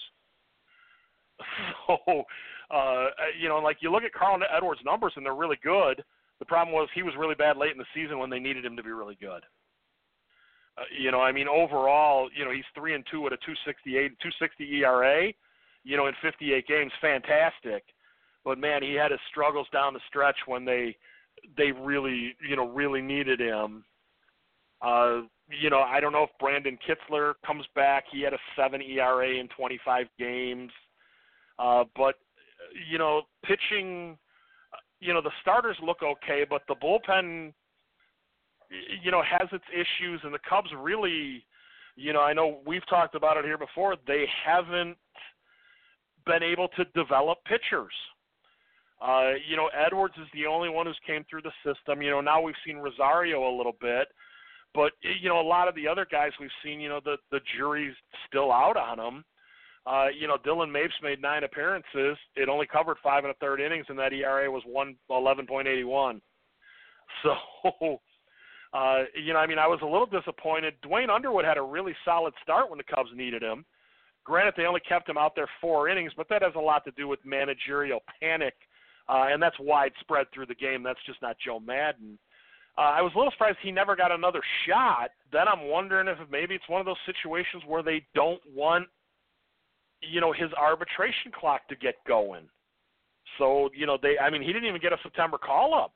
B: So, uh, you know, like you look at Carl Edwards' numbers, and they're really good. The problem was he was really bad late in the season when they needed him to be really good. Uh, you know, I mean, overall, you know, he's three and two with a two sixty-eight, two sixty E R A. You know, in fifty-eight games, fantastic. But man, he had his struggles down the stretch when they they really, you know, really needed him. Uh, you know, I don't know if Brandon Kitzler comes back. He had a seven E R A in twenty-five games. Uh, but, you know, pitching, you know, the starters look okay, but the bullpen, you know, has its issues. And the Cubs really, you know, I know we've talked about it here before, they haven't been able to develop pitchers. Uh, you know, Edwards is the only one who's came through the system. You know, now we've seen Rosario a little bit. But, you know, a lot of the other guys we've seen, you know, the, the jury's still out on them. Uh, you know, Dylan Mapes made nine appearances. It only covered five and a third innings, and that E R A was one eleven point eight one. So, uh, you know, I mean, I was a little disappointed. Dwayne Underwood had a really solid start when the Cubs needed him. Granted, they only kept him out there four innings, but that has a lot to do with managerial panic, uh, and that's widespread through the game. That's just not Joe Madden. Uh, I was a little surprised he never got another shot. Then I'm wondering if maybe it's one of those situations where they don't want, you know, his arbitration clock to get going. So, you know, they, I mean, he didn't even get a September call-up.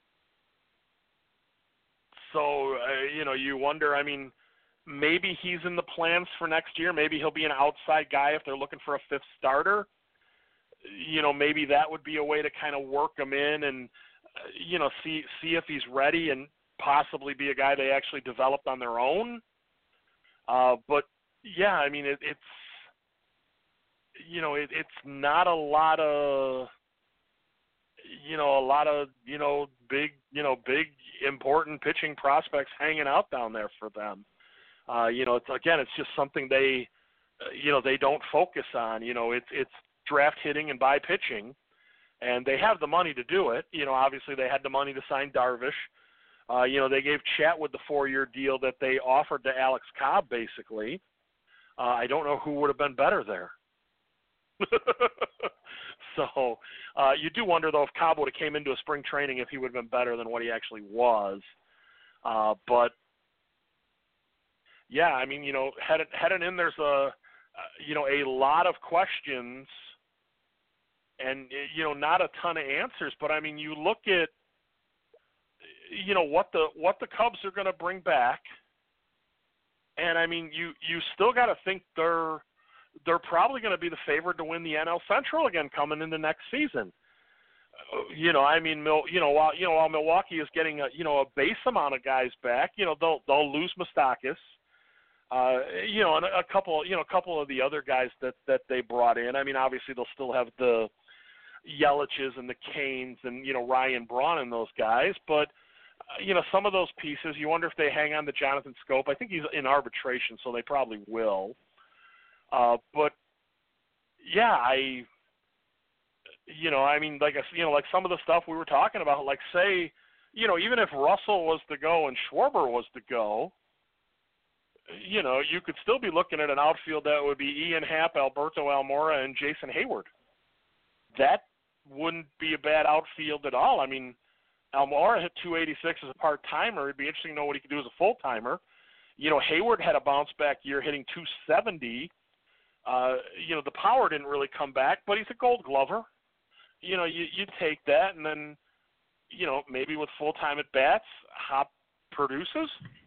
B: So, uh, you know, you wonder, I mean, maybe he's in the plans for next year. Maybe he'll be an outside guy if they're looking for a fifth starter. You know, maybe that would be a way to kind of work him in and, uh, you know, see see if he's ready and possibly be a guy they actually developed on their own. Uh, but, yeah, I mean, it, it's, you know, it, it's not a lot of, you know, a lot of, you know, big, you know, big important pitching prospects hanging out down there for them. Uh, you know, it's, again, it's just something they, uh, you know, they don't focus on. You know, it's it's draft hitting and buy pitching, and they have the money to do it. You know, obviously they had the money to sign Darvish. Uh, you know, they gave Chatwood the four-year deal that they offered to Alex Cobb, basically. Uh, I don't know who would have been better there. So uh, you do wonder, though, if Cobb would have came into a spring training, if he would have been better than what he actually was. Uh, but, yeah, I mean, you know, heading, heading in, there's a, uh, you know, a lot of questions and, you know, not a ton of answers. But, I mean, you look at, you know, what the what the Cubs are going to bring back. And, I mean, you, you still got to think they're – they're probably going to be the favorite to win the N L Central again coming into next season. You know, I mean, you know, while you know while Milwaukee is getting a you know a base amount of guys back, you know they'll they'll lose Moustakas, uh, you know, and a, a couple you know a couple of the other guys that that they brought in. I mean, obviously they'll still have the Yelich's and the Canes and you know Ryan Braun and those guys, but uh, you know some of those pieces, you wonder if they hang on to Jonathan Scope. I think he's in arbitration, so they probably will. Uh, but yeah, I, you know, I mean, like I, you know, like some of the stuff we were talking about, like say, you know, even if Russell was to go and Schwarber was to go, you know, you could still be looking at an outfield that would be Ian Happ, Alberto Almora, and Jason Hayward. That wouldn't be a bad outfield at all. I mean, Almora hit two eighty-six as a part-timer. It'd be interesting to know what he could do as a full-timer. You know, Hayward had a bounce-back year hitting two seventy. Uh, you know, the power didn't really come back, but he's a gold glover. You know, you, you take that, and then, you know, maybe with full-time at-bats, Hop produces.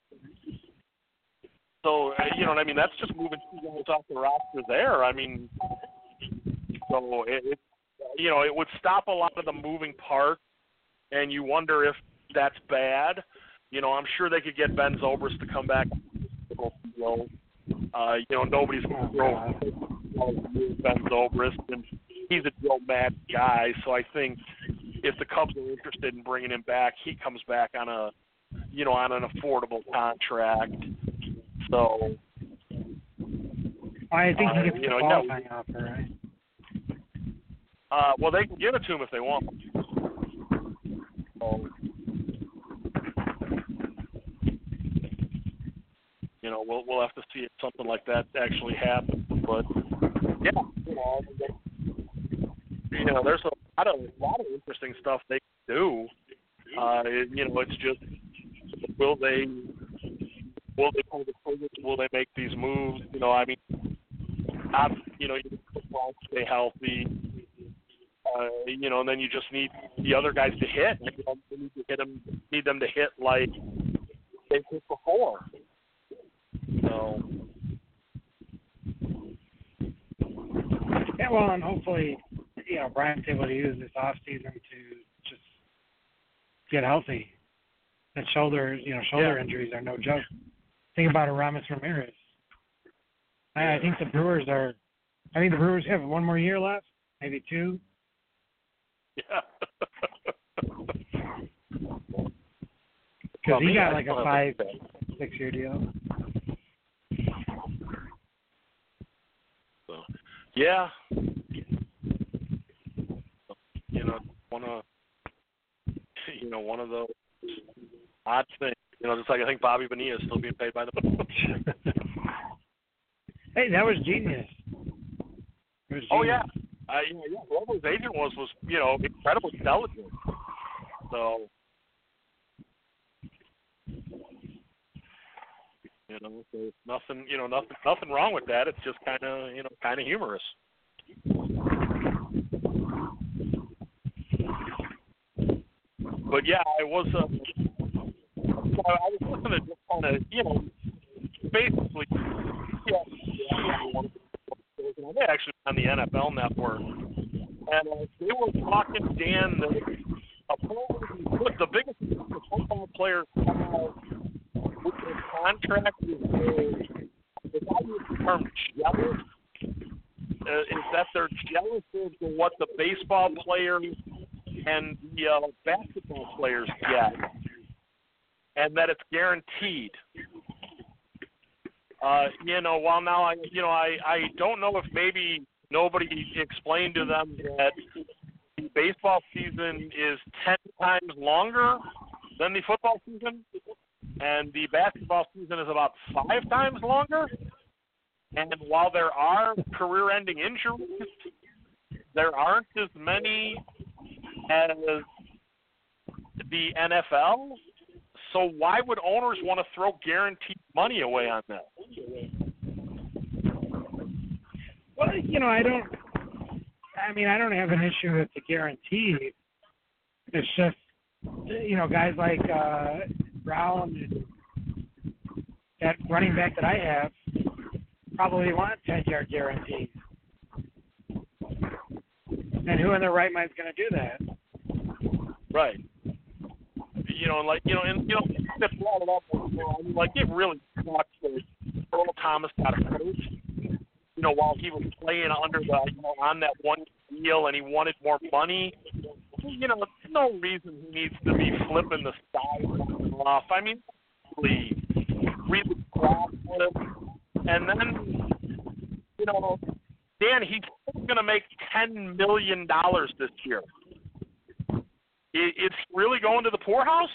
B: So, uh, you know what I mean? That's just moving two guys off the roster there. I mean, so, it, it, you know, it would stop a lot of the moving parts, and you wonder if that's bad. You know, I'm sure they could get Ben Zobrist to come back. You know, Uh, you know, nobody's going to throw Ben Zobrist, and he's a Joe Madden guy. So I think if the Cubs are interested in bringing him back, he comes back on a, you know, on an affordable contract. So
C: I think he
B: uh,
C: gets
B: you
C: the
B: know,
C: qualifying
B: no,
C: offer, right?
B: Uh, well, they can give it to him if they want. So, you know, we'll we'll have to see if something like that actually happens. But yeah, you know, you know, there's a lot of a lot of interesting stuff they can do. Uh, it, you know, it's just will they will they pull the trigger? Will they make these moves? You know, I mean, not, you know, you need football stay healthy. Uh, you know, and then you just need the other guys to hit. You know, you need to hit them, need them to hit like they hit before. So,
C: yeah, well, and hopefully, you know, Brian's able to use this off season to just get healthy. That shoulder, you know, shoulder
B: yeah.
C: injuries are no joke. Think about Aramis Ramirez. I, I think the Brewers are. I think the Brewers have one more year left, maybe two.
B: Yeah.
C: Because
B: Well,
C: he
B: me,
C: got
B: I
C: like a
B: still have
C: five,
B: a-
C: six-year deal.
B: So, yeah. You know, one of you know one of those odd things. You know, just like I think Bobby Bonilla is still being paid by the.
C: Hey, that was genius. It was
B: Oh
C: genius.
B: yeah, uh, you know, yeah, whoever his agent was was you know incredibly intelligent. So you know, so nothing you know nothing nothing wrong with that. It's just kind of you know kind of humorous. But yeah, I was uh, I was listening to just kind of you know basically yeah, they actually on the N F L Network, and uh, they were talking Dan that apparently the biggest football players come out with their contract is the term jealous. Uh, is that they're jealous of what the baseball players and the uh, basketball players get, and that it's guaranteed. Uh, you know, while now I, you know, I, I don't know if maybe nobody explained to them that the baseball season is ten times longer than the football season, and the basketball season is about five times longer. And while there are career-ending injuries, there aren't as many as the N F L. So why would owners want to throw guaranteed money away on that?
C: Well, you know, I don't. I mean, I don't have an issue with the guarantee. It's just, you know, guys like uh, Brown and that running back that I have probably want ten-yard guarantees. And who in their right mind is going to do that?
B: Right. You know, like you know, and you know, that brought it up. You know, I mean, like it really sucks that Earl Thomas got a coach. You know, while he was playing under the you know on that one deal, and he wanted more money. You know, there's no reason he needs to be flipping the side off. I mean, really, really crap with him. And then, you know, Dan, he's going to make ten million dollars this year. It's really going to the poorhouse?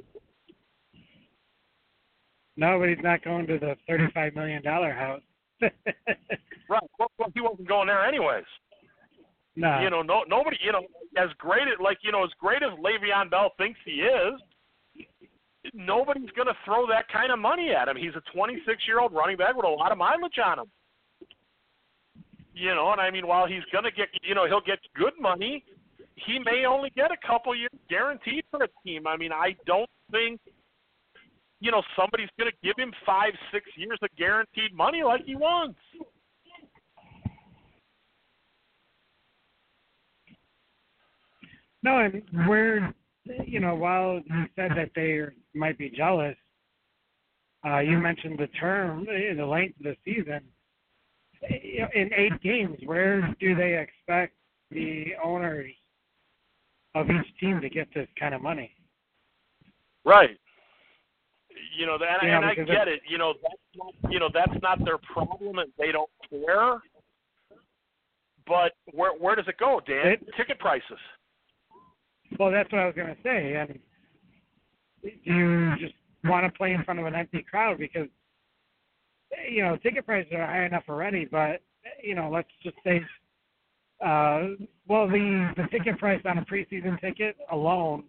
C: No, but he's not going to the thirty-five million dollars house.
B: Right. Well, he wasn't going there anyways.
C: No.
B: You know, no, nobody, you know, as great as, like, you know, as great as Le'Veon Bell thinks he is, nobody's going to throw that kind of money at him. He's a twenty-six-year-old running back with a lot of mileage on him. You know, and I mean, while he's going to get, you know, he'll get good money, he may only get a couple years guaranteed for a team. I mean, I don't think, you know, somebody's going to give him five, six years of guaranteed money like he wants.
C: No, and we're, you know, while you said that they might be jealous, uh, you mentioned the term, the length of the season. In eight games, where do they expect the owners of each team to get this kind of money?
B: Right. You know, that,
C: yeah,
B: and I get it. You know, that's not, you know, that's not their problem, and they don't care. But where where does it go, Dan?
C: It,
B: Ticket prices.
C: Well, that's what I was going to say. And you just want to play in front of an empty crowd because, you know, ticket prices are high enough already. But, you know, let's just say, uh, well, the, the ticket price on a preseason ticket alone,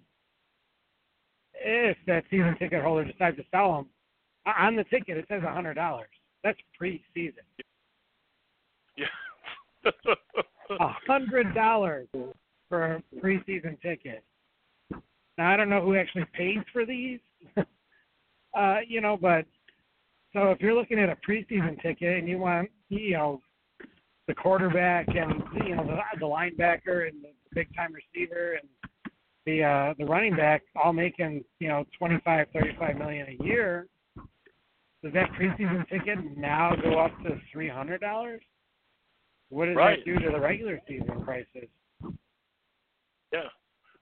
C: if that season ticket holder decides to sell them, on the ticket it says one hundred dollars. That's preseason.
B: Yeah.
C: one hundred dollars for a preseason ticket. Now, I don't know who actually pays for these, uh, you know, but so if you're looking at a preseason ticket and you want, you know, the quarterback and, you know, the, the linebacker and the big-time receiver and the uh, the running back all making, you know, twenty-five, thirty-five million a year, does that preseason ticket now go up to three hundred dollars? What does
B: right.
C: that do to the regular season prices?
B: Yeah.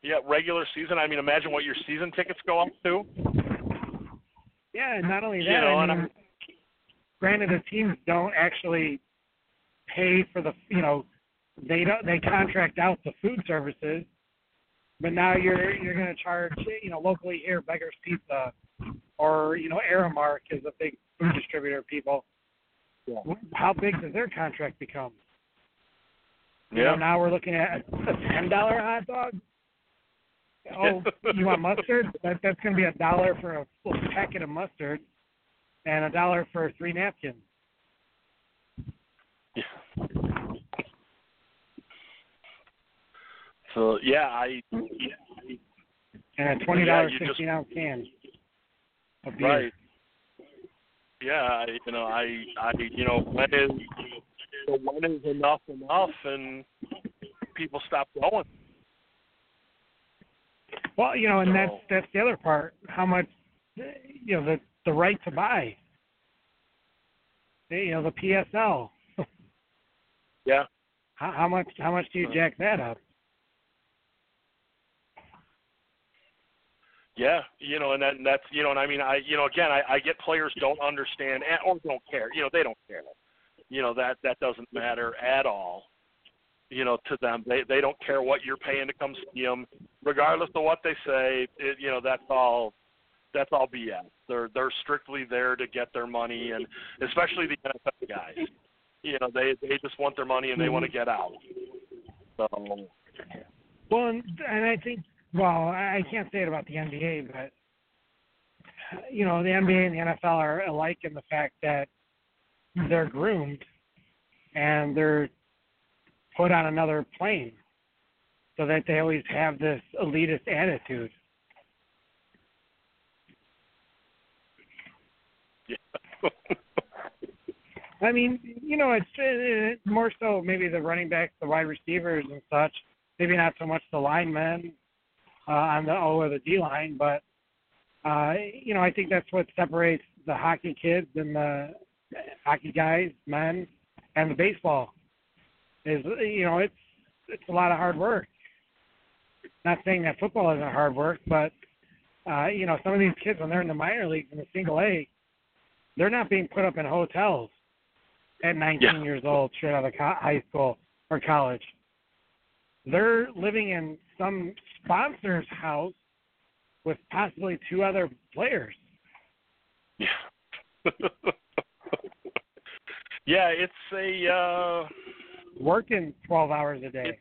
B: Yeah, regular season. I mean, imagine what your season tickets go up to.
C: Yeah, and not only that,
B: You know,
C: I
B: and
C: mean,
B: I'm-
C: granted, the teams don't actually pay for the, you know, they don't they contract out the food services, but now you're you're going to charge, you know, locally here, Beggar's Pizza, or you know, Aramark is a big food distributor. People,
B: Yeah.
C: how big does their contract become? You
B: Yeah.
C: know, now we're looking at a ten dollar hot dog. Oh, you want mustard? That that's going to be a dollar for a full packet of mustard, and a dollar for three napkins.
B: Yeah. So yeah, I yeah,
C: And a twenty dollar
B: Yeah, you just-
C: sixteen ounce can of beer.
B: right. Yeah, I, you know, I, I, you know, when is when is enough enough, and people stop going.
C: Well, you know, and that's
B: So-
C: that's the other part. How much, you know, the the right to buy. You know, the P S L.
B: Yeah.
C: How, how much how much do you jack that up?
B: Yeah, you know, and, that, and that's, you know, and I mean, I, you know, again, I, I get players don't understand and, or don't care. You know, they don't care. You know, that that doesn't matter at all. You know, to them, they they don't care what you're paying to come see them, regardless of what they say. It, you know, that's all. That's all B S. They're they're strictly there to get their money, and especially the N F L guys. You know, they they just want their money and they want to get out. So.
C: Well, and, and I think, well, I I can't say it about the N B A, but you know, the N B A and the N F L are alike in the fact that they're groomed and they're put on another plane so that they always have this elitist attitude.
B: Yeah.
C: I mean, you know, it's it, more so maybe the running backs, the wide receivers and such. Maybe not so much the linemen uh, on the O or the D line, but uh, you know, I think that's what separates the hockey kids and the hockey guys, men, and the baseball. Is you know, it's it's a lot of hard work. Not saying that football isn't hard work, but uh, you know, some of these kids when they're in the minor leagues in the single A, they're not being put up in hotels at nineteen
B: Yeah.
C: years old, straight out of co- high school or college. They're living in some sponsor's house with possibly two other players.
B: Yeah. Yeah, it's a uh,
C: Working twelve hours a day.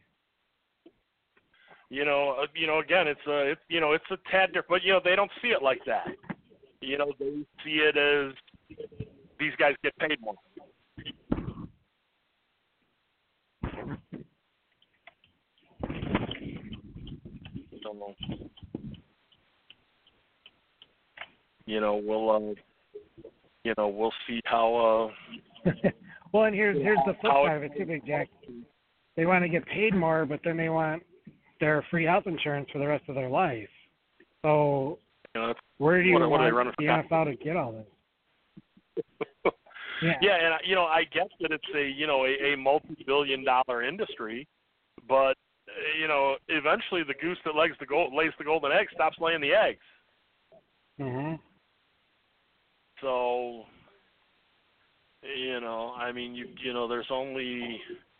B: you know, uh, you know, again, it's a, it's, you know, it's a tad different, but you know, they don't see it like that. You know, they see it as these guys get paid more. So, you know, we'll, uh, you know, we'll see how. Uh,
C: Well, and here's here's the flip
B: How it-
C: side of it too, Big Jack. They want to get paid more, but then they want their free health insurance for the rest of their life. So
B: you know,
C: where do you
B: What- what are they
C: want
B: running
C: the
B: for?
C: N F L to get all this? Yeah.
B: yeah, and I- you know, I guess that it's a, you know, a, a multi-billion-dollar industry, but uh, you know, eventually the goose that lays the gold lays the golden egg stops laying the eggs.
C: Mhm.
B: So, you know, I mean, you you know, there's only,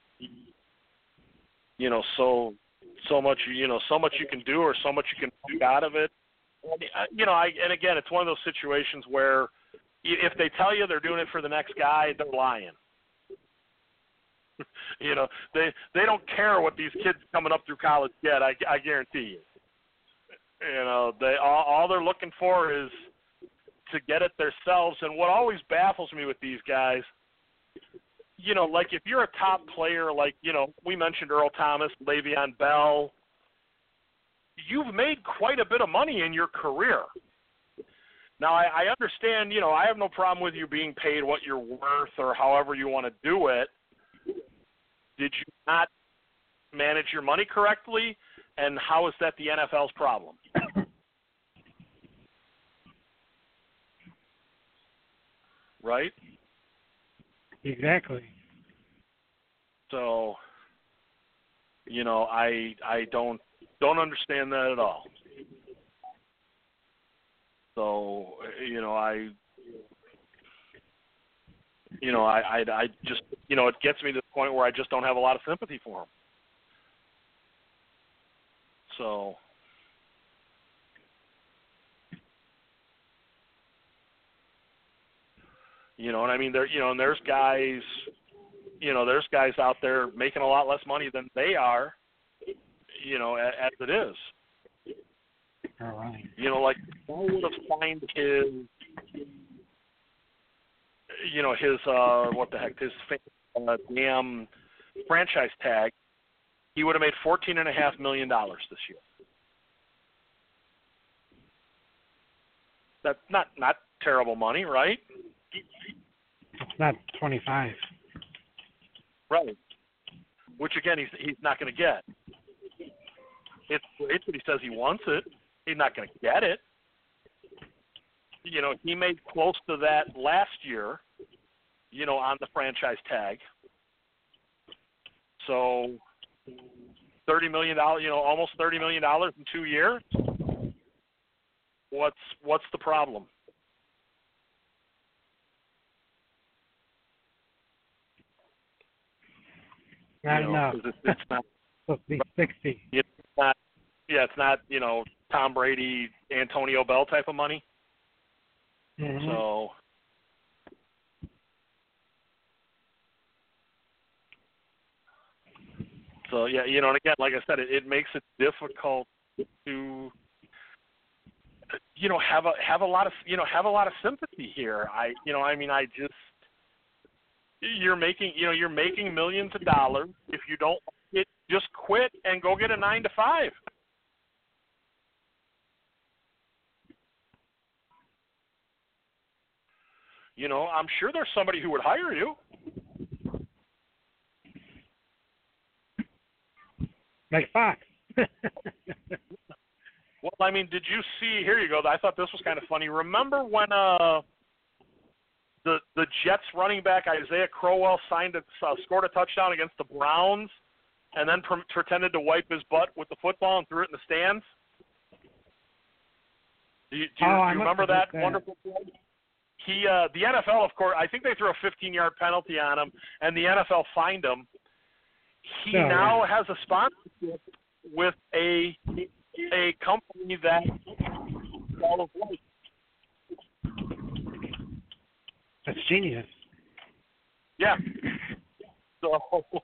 B: you know, so so much, you know, so much you can do or so much you can make out of it. And, uh, you know, I and again, it's one of those situations where i- if they tell you they're doing it for the next guy, they're lying. You know, they they don't care what these kids coming up through college get. I, I guarantee you. You know, they all, all they're looking for is to get it themselves. And what always baffles me with these guys, you know, like if you're a top player, like, you know, we mentioned Earl Thomas, Le'Veon Bell, you've made quite a bit of money in your career. Now, I, I understand, you know, I have no problem with you being paid what you're worth or however you want to do it. Did you not manage your money correctly? And how is that the N F L's problem? Right?
C: Exactly.
B: So, you know, I I don't, Don't understand that at all. So, you know, I, you know, I, I, I just, you know, it gets me to the point where I just don't have a lot of sympathy for him. So, you know, and I mean, there, you know, and there's guys, you know, there's guys out there making a lot less money than they are, you know, as, as it is.
C: All right.
B: You know, like, I would have signed his, you know, his, uh, what the heck, his uh, damn franchise tag, he would have made fourteen point five million dollars this year. That's not, not terrible money, right?
C: It's not twenty-five.
B: Right. Which, again, he's, he's not going to get. It's great that he says he wants it. He's not going to get it. You know, he made close to that last year, you know, on the franchise tag. So thirty million dollars, you know, almost thirty million dollars in two years. What's what's the problem?
C: Not
B: you know,
C: enough.
B: It's, it's not
C: supposed to be sixty.
B: It's not, yeah, it's not, you know, Tom Brady, Antonio Bell type of money.
C: Mm-hmm.
B: So, so yeah, you know, and again, like I said, it, it makes it difficult to, you know, have a have a lot of, you know, have a lot of sympathy here. I, you know, I mean, I just, you're making, you know, you're making millions of dollars. If you don't, it just quit and go get a nine to five. You know, I'm sure there's somebody who would hire you.
C: Like Fox.
B: Well, I mean, did you see? Here you go. I thought this was kind of funny. Remember when uh, the the Jets running back Isaiah Crowell signed a, uh, scored a touchdown against the Browns, and then pre- pretended to wipe his butt with the football and threw it in the stands? Do you, do you,
C: oh,
B: do you remember that,
C: that
B: wonderful play? He, uh, the N F L, of course, I think they threw a fifteen-yard penalty on him, and the N F L fined him. He
C: oh,
B: now
C: yeah.
B: has a sponsorship with a a company that all of life.
C: That's genius.
B: Yeah. So,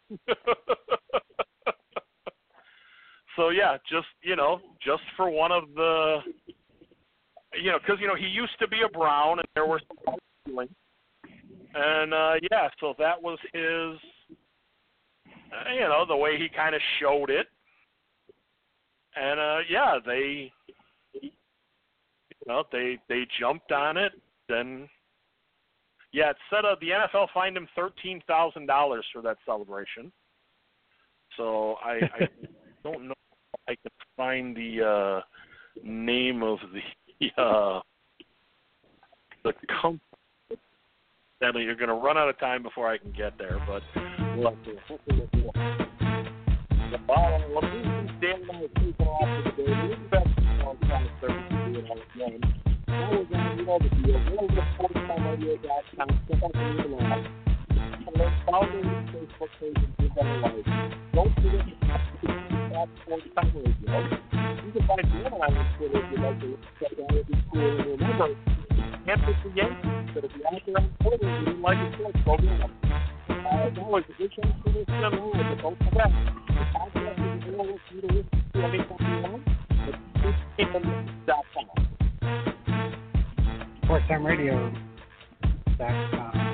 B: so yeah, just you know, just for one of the. You know, because, you know, he used to be a Brown, and there were some feelings. And, uh, yeah, so that was his, uh, you know, the way he kind of showed it. And, uh, yeah, they, you know, they they jumped on it. Then, yeah, it said uh, the N F L fined him thirteen thousand dollars for that celebration. So I, I don't know if I can find the uh, name of the, Uh, the company. Sadly, you're going to run out of time before I can get there, but we'll have to. The bottom, let me stand by the people off for the day. We'll be back to the long-time service to do it all again. Now we're going to know the deal. We're going to go to forty-time radio dot com, step up and read along. And then follow the Facebook page and give them a like. Don't forget to subscribe to forty-time radio. You can find me on Twitter if you'd like to check out every cool. And remember, can't pick the Yankees, but if you're out there on Twitter and you didn't like your choice, go get them. Uh, as always, a good chance for this to live, but don't forget, the podcast is available for you to listen to anytime you want at six kingdom dot com.
C: Sports Time Radio dot com.